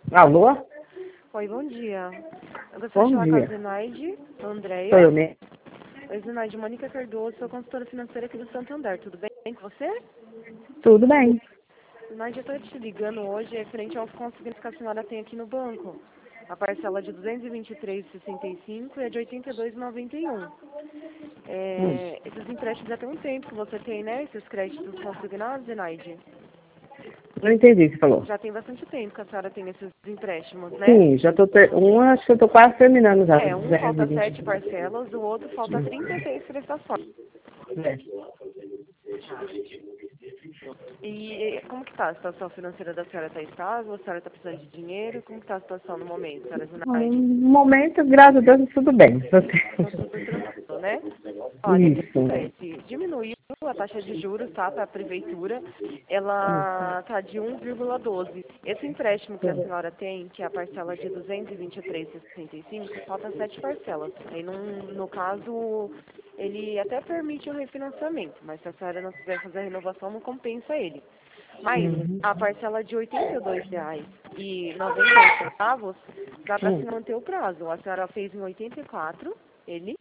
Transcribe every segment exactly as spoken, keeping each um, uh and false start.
Alô? Oi, bom dia. Eu gostaria de Bom falar com a dia. Zenaide, Sou Andréia. eu mesmo. Oi, Zenaide, Mônica Cardoso, sou consultora financeira aqui do Santander. Tudo bem com você? Tudo bem. Zenaide, eu estou te ligando hoje referente ao consignado que a senhora tem aqui no banco. A parcela de duzentos e vinte e três vírgula sessenta e cinco e a de oitenta e dois vírgula noventa e um. Hum. É, esses empréstimos já tem um tempo que você tem, né? Esses créditos consignados, Zenaide? Não entendi o que você falou. Já tem bastante tempo que a senhora tem esses empréstimos, né? Sim, já tô ter... um, acho que eu tô quase terminando já. É, um falta sete duzentos e vinte. parcelas, o outro falta trinta e seis prestações. É. Tá. E como que tá a situação financeira da senhora? Está estável? A senhora está precisando de dinheiro? Como que tá a situação no momento, senhora No Zenaide? momento, graças a Deus, tudo bem. Tá tudo tranquilo, né? Olha, o que Isso. acontece? Diminuiu a taxa de juros, tá, para a prefeitura. Ela tá de um vírgula doze. Esse empréstimo que a senhora tem, que é a parcela de duzentos e vinte e três vírgula sessenta e cinco, falta sete parcelas. Aí, num, no caso, ele até permite o refinanciamento, mas se a senhora não quiser fazer a renovação, não compensa ele. Mas Uhum. a parcela de oitenta e dois reais e noventa e um centavos dá para se Hum. manter o prazo. A senhora fez em oitenta e quatro, ele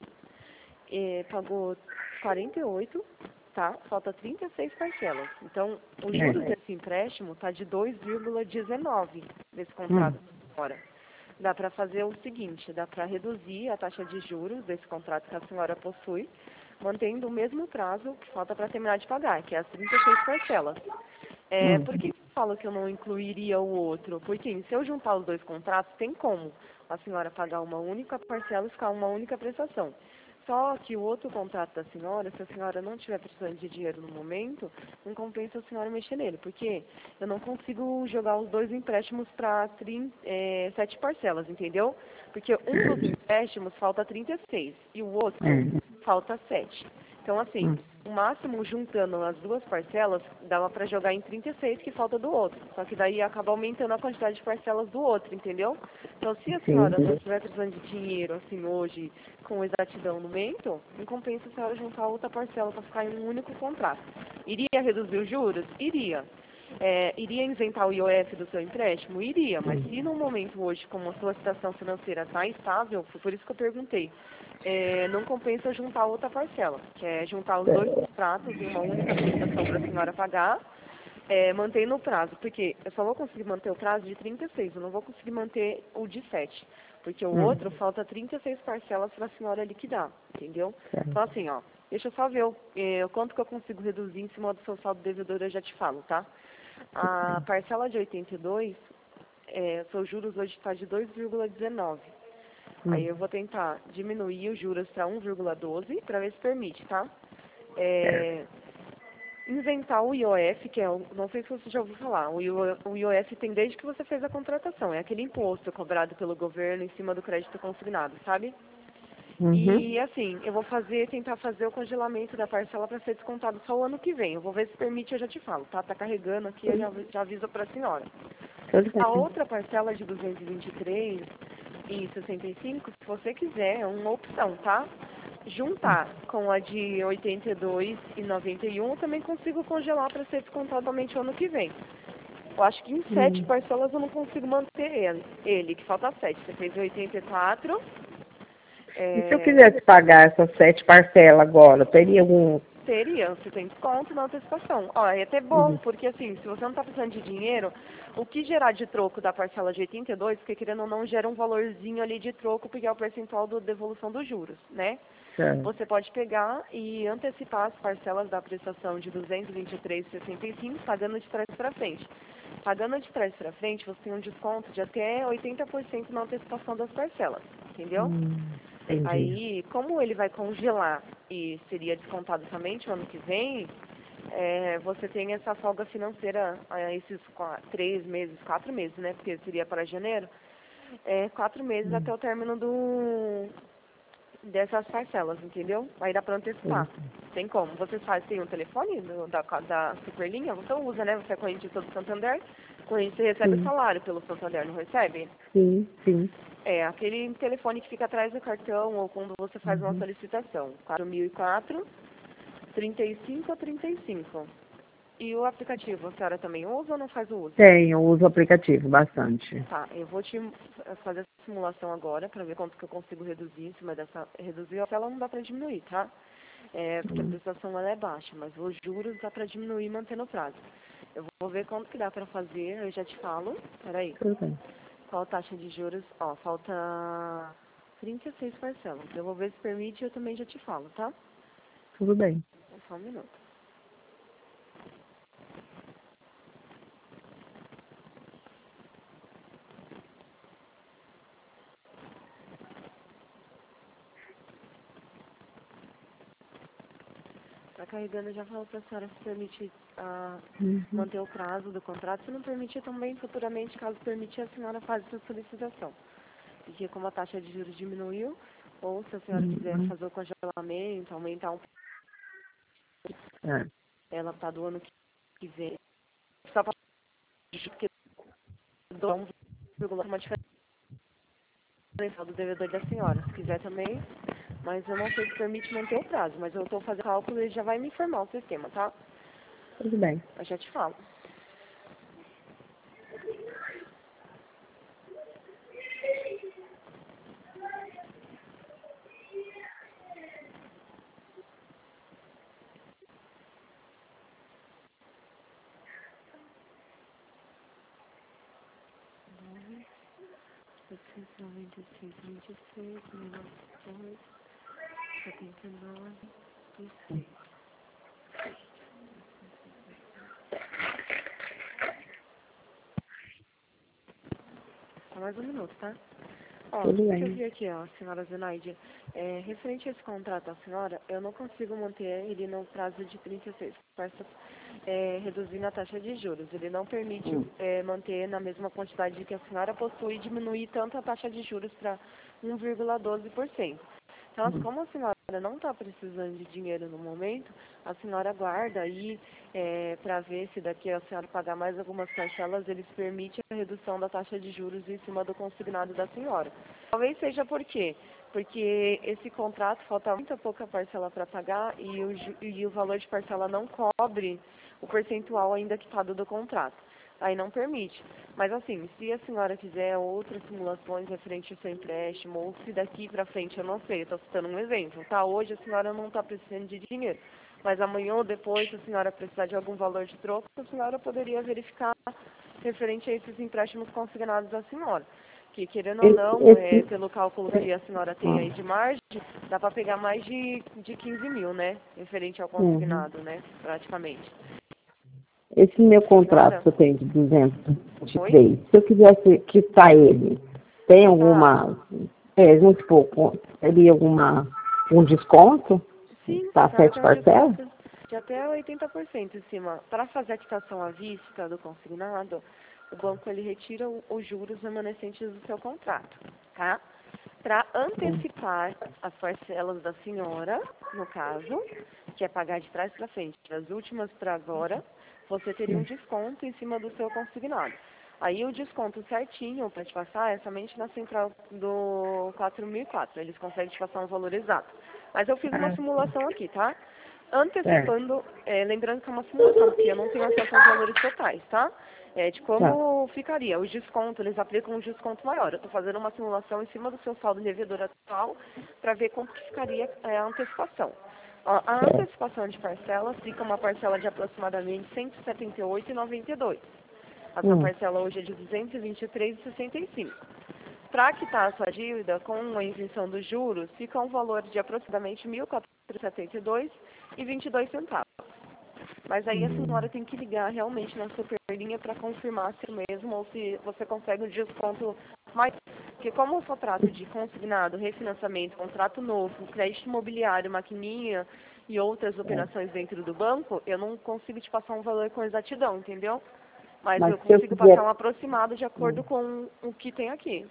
eh, pagou quarenta e oito, tá? Falta trinta e seis parcelas. Então, os juros É. desse empréstimo tá de dois vírgula dezenove desse Hum. contrato agora. Dá para fazer o seguinte, dá para reduzir a taxa de juros desse contrato que a senhora possui, mantendo o mesmo prazo que falta para terminar de pagar, que é as trinta e seis parcelas. É, Hum. por que eu falo que eu não incluiria o outro? Porque se eu juntar os dois contratos, tem como a senhora pagar uma única parcela e ficar uma única prestação. Só que o outro contrato da senhora, se a senhora não estiver precisando de dinheiro no momento, não compensa a senhora mexer nele, porque eu não consigo jogar os dois empréstimos para é, sete parcelas, entendeu? Porque um dos empréstimos falta trinta e seis e o outro É. falta sete. Então, assim, Hum. o máximo juntando as duas parcelas, dava para jogar em trinta e seis que falta do outro. Só que daí acaba aumentando a quantidade de parcelas do outro, entendeu? Então, se a Sim. senhora não estiver precisando de dinheiro, assim, hoje, com exatidão no momento, não compensa a senhora juntar outra parcela para ficar em um único contrato. Iria reduzir os juros? Iria. É, iria isentar o I O F do seu empréstimo? Iria, mas se no momento hoje, como a sua situação financeira está estável, foi por isso que eu perguntei, é, não compensa juntar outra parcela, que é juntar os dois contratos em uma única prestação para a senhora pagar, é, mantendo o prazo, porque eu só vou conseguir manter o prazo de trinta e seis, eu não vou conseguir manter o de sete, porque o Hum. outro falta trinta e seis parcelas para a senhora liquidar, entendeu? Certo. Então assim, ó, deixa eu só ver o, é, o quanto que eu consigo reduzir em cima do seu saldo devedor, eu já te falo, tá? A parcela de oitenta e dois, é, seus juros hoje está de dois vírgula dezenove. Aí Hum. eu vou tentar diminuir os juros para um vírgula doze para ver se permite, tá? Certo. É, isentar o I O F, que é, o- não sei se você já ouviu falar, o I O o I O F tem desde que você fez a contratação, é aquele imposto cobrado pelo governo em cima do crédito consignado, sabe? Uhum. E assim, eu vou fazer, tentar fazer o congelamento da parcela para ser descontado só o ano que vem. Eu vou ver se permite, eu já te falo, tá? Tá carregando aqui, eu já, já aviso para a senhora. Tudo A bem. outra parcela de duzentos e vinte e três e sessenta e cinco, se você quiser, é uma opção, tá? Juntar com a de oitenta e dois e noventa e um, eu também consigo congelar para ser descontado somente o ano que vem. Eu acho que em sete Hum. parcelas eu não consigo manter ele, ele que falta sete. Você fez oitenta e quatro, E se eu é, quisesse pagar essas sete parcelas agora, teria algum... teria, você tem desconto na antecipação. Ó, é até bom, Uhum. porque assim, se você não está precisando de dinheiro, o que gerar de troco da parcela de oitenta e dois, porque querendo ou não, gera um valorzinho ali de troco, porque é o percentual da devolução dos juros, né? Certo. Você pode pegar e antecipar as parcelas da prestação de duzentos e vinte e três vírgula sessenta e cinco, pagando de trás para frente. Pagando de trás para frente, você tem um desconto de até oitenta por cento na antecipação das parcelas, entendeu? Hum. Entendi. Aí, como ele vai congelar e seria descontado somente o ano que vem, é, você tem essa folga financeira, é, esses quatro, três meses, quatro meses, né? Porque seria para janeiro, é, quatro meses Hum. até o término do, dessas parcelas, entendeu? Aí dá para antecipar. Entendi. Tem como? Você faz, tem um telefone do, da, da Superlinha? Você usa, né? Você é correntista do Santander? Corrente, você recebe o Sim. salário pelo Santander, não recebe? Sim, sim. É, aquele telefone que fica atrás do cartão ou quando você faz uma Uhum. solicitação. quatro mil e quatro, trinta e cinco ou trinta e cinco. E o aplicativo, a senhora também usa ou não faz o uso? Tenho, uso o aplicativo bastante. Tá, eu vou te fazer essa simulação agora para ver quanto que eu consigo reduzir em cima dessa... Reduzir a ela não dá para diminuir, tá? É, porque a Hum. prestação ela é baixa, mas os juros dá para diminuir mantendo o prazo. Eu vou ver quanto que dá para fazer, eu já te falo. Peraí. Tudo bem. Qual a taxa de juros? Ó, falta trinta e seis parcelas. Eu vou ver se permite e eu também já te falo, tá? Tudo bem. Só um minuto. Tá carregando, eu já falo para a senhora se permite ah, Uhum. manter o prazo do contrato. Se não permitir também, futuramente, caso permitir, a senhora faz essa solicitação. Porque como a taxa de juros diminuiu, ou se a senhora quiser Uhum. fazer o congelamento, aumentar um pouco, É. ela tá do ano que vem, só para porque dá um vírgula uma diferença do devedor da senhora. Se quiser também, mas eu não sei se permite manter o prazo, mas eu estou fazendo cálculo e ele já vai me informar o sistema, tá? Tudo bem. Eu já te falo. setecentos e noventa e seis, vinte e seis, menos dois, setenta e nove, e seis. Só mais um minuto, tá? Ó, Tudo o que eu bem. vi aqui, ó, senhora Zenaide, é, referente a esse contrato da senhora, eu não consigo manter ele no prazo de trinta e seis parcelas, é, reduzindo a taxa de juros. Ele não permite Hum. é, manter na mesma quantidade que a senhora possui e diminuir tanto a taxa de juros para um vírgula doze por cento. Então, Hum. como a senhora não está precisando de dinheiro no momento, a senhora guarda aí é, para ver se daqui a senhora pagar mais algumas parcelas, eles permitem a redução da taxa de juros em cima do consignado da senhora. Talvez seja por quê? Porque esse contrato falta muita pouca parcela para pagar e o, ju- e o valor de parcela não cobre o percentual ainda quitado do contrato. Aí não permite. Mas assim, se a senhora fizer outras simulações referente ao seu empréstimo, ou se daqui para frente, eu não sei, eu estou citando um exemplo, tá? Hoje a senhora não está precisando de dinheiro, mas amanhã ou depois, se a senhora precisar de algum valor de troco, a senhora poderia verificar referente a esses empréstimos consignados da senhora. Que querendo ou Esse, não, é, esse, pelo cálculo que a senhora tem ah, aí de margem, dá para pegar mais de, de quinze mil, né? Referente ao uhum. consignado, né? Praticamente. Esse meu contrato Senhora? que eu tenho de duzentos e vinte e Oi? três, se eu quisesse quitar ele, tem Tá. alguma, é, vamos supor, teria alguma, um desconto? Sim, a Tá, senhora sete tem um parcelas? desconto de até oitenta por cento em cima. Para fazer a quitação à vista do consignado, o banco ele retira o- os juros remanescentes do seu contrato, tá? Para Hum. antecipar as parcelas da senhora, no caso, que é pagar de trás para frente, das últimas para agora, você teria um Hum. desconto em cima do seu consignado. Aí o desconto certinho para te passar é somente na central do quatro mil e quatro. Eles conseguem te passar um valor exato. Mas eu fiz uma Ah, simulação aqui, tá? certo, Antecipando, é, lembrando que é uma simulação, porque eu não tenho acesso aos valores totais, tá? É, de tá. como ficaria. Os descontos, eles aplicam um desconto maior. Eu estou fazendo uma simulação em cima do seu saldo devedor atual para ver quanto que ficaria é, a antecipação. Ó, a Certo. antecipação de parcelas fica uma parcela de aproximadamente cento e setenta e oito reais e noventa e dois centavos. A sua Hum. parcela hoje é de duzentos e vinte e três reais e sessenta e cinco centavos. Para quitar a sua dívida com a isenção dos juros, fica um valor de aproximadamente mil quatrocentos e setenta e dois reais e vinte e dois centavos. Mas aí a Hum. senhora tem que ligar realmente na superlinha para confirmar se é mesmo ou se você consegue um desconto mais. Porque como eu só trato de consignado, refinanciamento, contrato novo, crédito imobiliário, maquininha e outras É. operações dentro do banco, eu não consigo te passar um valor com exatidão, entendeu? Mas Mas eu se eu consigo passar um quiser, aproximado de hum, acordo com o que tem aqui.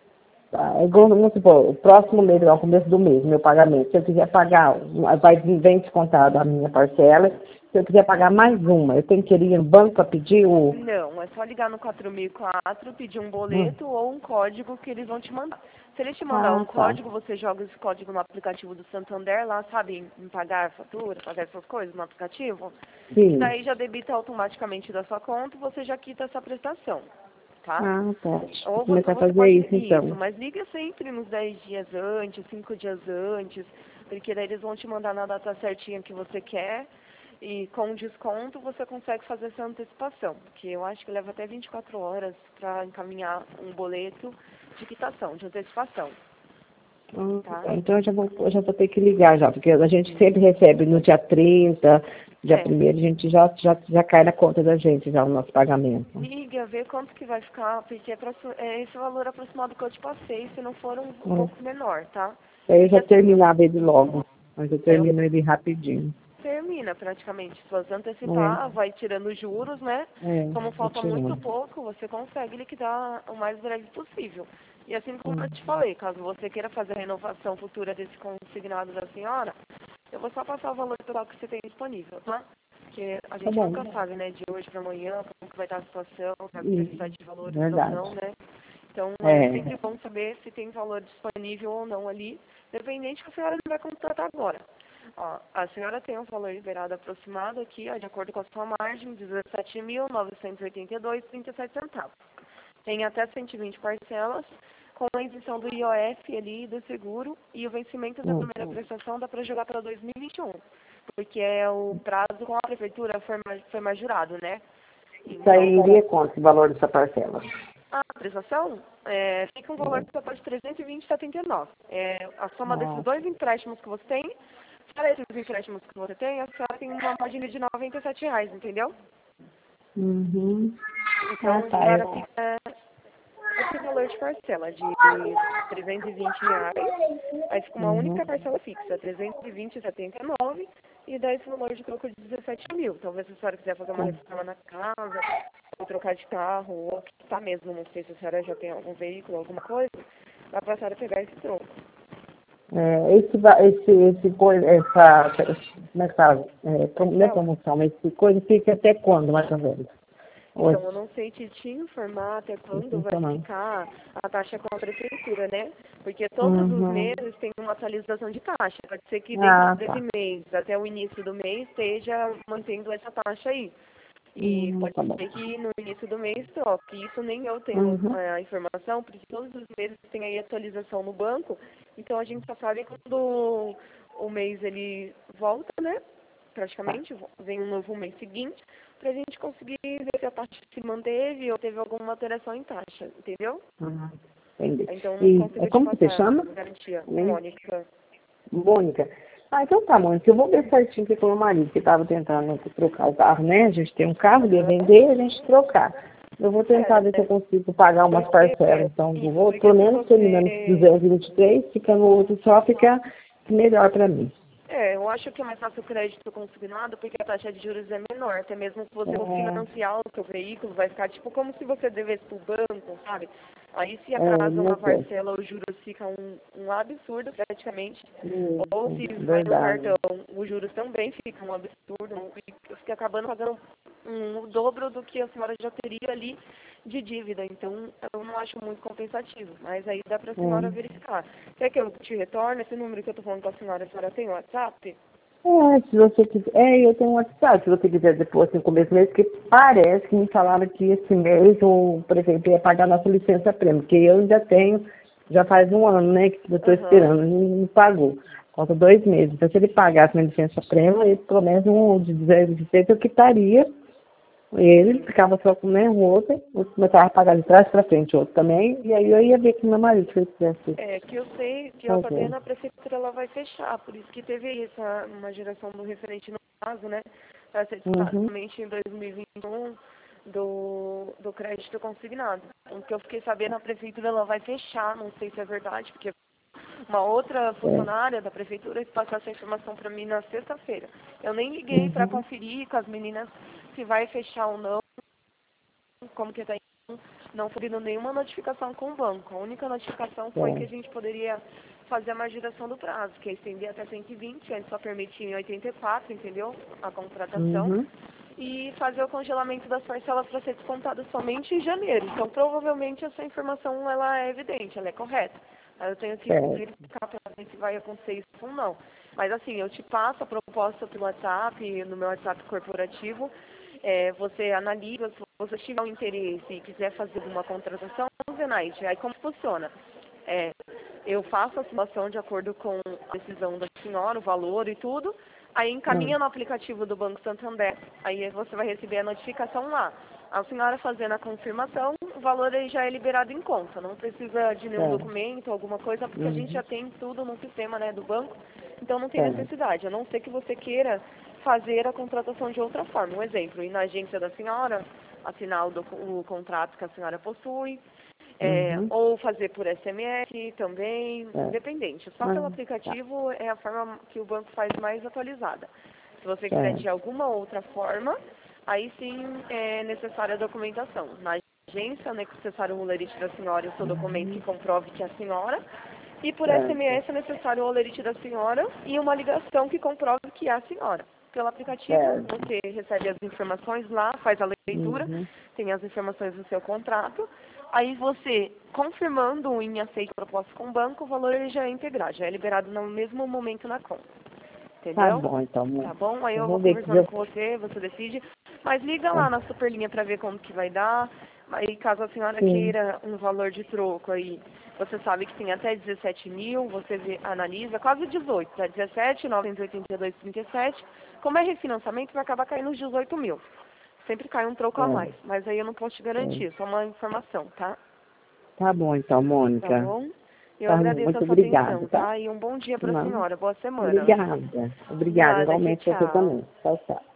Tá, é igual, vamos supor, o próximo mês, ao começo do mês, meu pagamento, se eu quiser pagar, vai vir bem descontado a minha parcela, se eu quiser pagar mais uma, eu tenho que ir no banco para pedir o... Não, é só ligar no quatro mil e quatro, pedir um Hum. boleto ou um código que eles vão te mandar. Se eles te mandar Ah, um tá. código, você joga esse código no aplicativo do Santander, lá, sabe, em, em pagar a fatura, pagar essas coisas no aplicativo, e Sim. daí já debita automaticamente da sua conta e você já quita essa prestação, tá? Ah, tá. Vou Ou você, começar a você fazer pode isso, isso, então. mas liga sempre nos dez dias antes, cinco dias antes, porque daí eles vão te mandar na data certinha que você quer e com desconto você consegue fazer essa antecipação, porque eu acho que leva até vinte e quatro horas para encaminhar um boleto de quitação, de antecipação, tá? Ah, então eu já, vou, eu já vou ter que ligar já, porque a gente sempre recebe no dia trinta, dia É, primeiro, a gente já, já, já cai na conta da gente já o nosso pagamento. liga, vê quanto que vai ficar, porque é, pra, é esse valor aproximado que eu te passei, se não for um, um Hum. pouco menor, tá? Aí eu Porque já assim, terminava ele logo, mas eu eu termino ele rapidinho. termina praticamente. Se você antecipar, É, vai tirando juros, né? é, Como tô falta muito tirando. pouco, você consegue liquidar o mais breve possível. E assim como Hum. eu te falei, caso você queira fazer a renovação futura desse consignado da senhora, eu vou só passar o valor total que você tem disponível, tá? Porque a Tá gente bom. nunca sabe, né, de hoje para amanhã, como que vai estar a situação, se vai Isso, precisar de valores ou verdade. não, né? Então é É, sempre bom saber se tem valor disponível ou não ali, dependente que a senhora não vai contratar agora. Ó, a senhora tem um valor liberado aproximado aqui, ó, de acordo com a sua margem, dezessete mil novecentos e oitenta e dois vírgula trinta e sete centavos. Tem até cento e vinte parcelas, com a isenção do I O F ali, do seguro, e o vencimento da hum. primeira prestação dá para jogar para dois mil e vinte e um, porque é o prazo com a prefeitura foi, ma- foi majorado, né? Isso aí Então, iria quanto o valor dessa parcela? a prestação é, fica um valor total de trezentos e vinte vírgula setenta e nove. É, a soma desses Ah, dois empréstimos que você tem, para esses empréstimos que você tem, a senhora tem uma margem de noventa e sete reais, entendeu? uhum. Então, Ah, a tá. Eu, senhora fica esse valor de parcela de trezentos e vinte reais, aí fica uma uhum. única parcela fixa, trezentos e vinte vírgula setenta e nove, e dá esse valor de troco de dezessete mil. Talvez se a senhora quiser fazer uma reforma na casa, ou trocar de carro, ou quitar mesmo, não sei se a senhora já tem algum veículo, alguma coisa, dá pra senhora pegar esse troco. É, esse, va- esse, esse, coi- essa, como é que fala? É, prom- não é Parcela? promoção, mas esse coisa fica até quando, mais ou menos? Então, Hoje, eu não sei te, te informar até não quando vai funciona. ficar a taxa com a prefeitura, né? Porque todos os Uhum. meses tem uma atualização de taxa. Pode ser que dentro Ah, desse tá. mês, até o início do mês, esteja mantendo essa taxa aí. E Uhum, pode tá bom. ser que no início do mês troque. Isso nem eu tenho Uhum. é, a informação, porque todos os meses tem aí atualização no banco. Então a gente só sabe quando o mês ele volta, né? Tá. Praticamente, vem um novo mês seguinte, para a gente conseguir ver se a taxa se manteve ou teve alguma alteração em taxa, entendeu? Uhum. Entendi. Então não E é, consigo te como que você passar chama? a garantia. Né? Mônica. Mônica. Ah, então tá, Mônica. Eu vou ver certinho aqui com o meu marido, que estava tentando trocar o carro, né? A gente tem um carro, ia Aham. vender e a gente trocar. Eu vou tentar ver se eu É, consigo pagar umas porque, parcelas. Então, eu isso, vou, porque pelo se menos terminando esse você duzentos e vinte e três, ficando o outro só, fica melhor para mim. É, eu acho que é mais fácil o crédito consignado porque a taxa de juros é menor. Até mesmo se você for É, financiar o seu veículo, vai ficar tipo como se você devesse para o banco, sabe? Aí se é, atrasa não uma sei. parcela, os juros ficam um, um absurdo praticamente. Ou Isso, se vai no verdade. cartão, os juros também ficam um absurdo. E fica acabando pagando um, o dobro do que a senhora já teria ali de dívida. Então, eu não acho muito compensativo. Mas aí dá para a senhora É. verificar. Quer que eu te retorne esse número que eu estou falando com a senhora? A senhora tem o WhatsApp? É, se você quiser. É, eu tenho um WhatsApp, se você quiser depois, no começo do mês, porque parece que me falaram que esse mês o prefeito ia pagar nossa licença prêmio, porque eu ainda tenho, já faz um ano, né, que eu estou Aham. esperando, não, não pagou. Falta dois meses. Então, se ele pagasse minha licença prêmio, ele pelo menos um de duzentos e sessenta eu quitaria. Ele Sim. ficava só com né, um outro, eu começava a pagar de trás para frente, outro também, e aí eu ia ver com meu marido se ele quisesse É, que eu sei, que eu fazer. sabendo, a prefeitura ela vai fechar, por isso que teve essa, uma geração do referente no caso, né? Vai ser Uhum. somente em dois mil e vinte e um do, do crédito consignado. O que eu fiquei sabendo, a prefeitura ela vai fechar, não sei se é verdade, porque uma outra É. funcionária da prefeitura passou essa informação para mim na sexta-feira. Eu nem liguei para Uhum. conferir com as meninas se vai fechar ou não, como que tá não foi nenhuma notificação com o banco. A única notificação foi É. que a gente poderia fazer a marginação do prazo, que é estender até cento e vinte, aí só permite em oitenta e quatro, entendeu? A contratação. Uhum. E fazer o congelamento das parcelas para ser descontada somente em janeiro. Então, provavelmente, essa informação ela é evidente, ela é correta. Aí eu tenho que Certo. verificar para ver se vai acontecer isso ou não. Mas, assim, eu te passo a proposta pelo WhatsApp, no meu WhatsApp corporativo. É, você analisa, se você tiver um interesse e quiser fazer uma contratação, Zenaide, aí como funciona? É, eu faço a simulação de acordo com a decisão da senhora, o valor e tudo, aí encaminha Hum. no aplicativo do Banco Santander, aí você vai receber a notificação lá. A senhora fazendo a confirmação, o valor aí já é liberado em conta, não precisa de nenhum Certo. documento, alguma coisa, porque a gente Uhum. já tem tudo no sistema, né, do banco, então não tem Certo. necessidade, a não ser que você queira fazer a contratação de outra forma. Um exemplo, ir na agência da senhora, assinar o, docu- o contrato que a senhora possui, é, Uhum. ou fazer por S M S também, É. independente. Só Ah, pelo tá. aplicativo é a forma que o banco faz mais atualizada. Se você quiser Certo. de alguma outra forma, aí sim é necessária a documentação. Na agência é necessário o holerite da senhora e o seu documento que Uhum. comprove que é a senhora. E por S M Certo. S é necessário o holerite da senhora e uma ligação que comprove que é a senhora. Pelo aplicativo, Certo. você recebe as informações lá, faz a leitura, Uhum. tem as informações do seu contrato. Aí você, confirmando em aceito a proposta com o banco, o valor ele já é integral, já é liberado no mesmo momento na conta. Tá Entendeu? bom, então, amor. Tá bom? Aí Eu eu vou vou ver que conversando eu... com você, você decide. Mas liga Ah, lá na Superlinha para ver como que vai dar. Aí caso a senhora sim. queira um valor de troco aí, você sabe que tem até dezessete mil, você vê, analisa, quase dezoito, tá? dezessete, novecentos e oitenta e dois, trinta e sete. Como é refinanciamento, vai acabar caindo uns dezoito mil. Sempre cai um troco a É, mais, mas aí eu não posso te é. garantir, só uma informação, tá? Tá bom, então, Tá Mônica. bom? Eu Tá, agradeço a muito sua obrigada, atenção, tá? tá? E um bom dia para a Não. senhora, boa semana. Obrigada. De Obrigada, nada, tchau, igualmente você tchau. também. Tchau, tchau.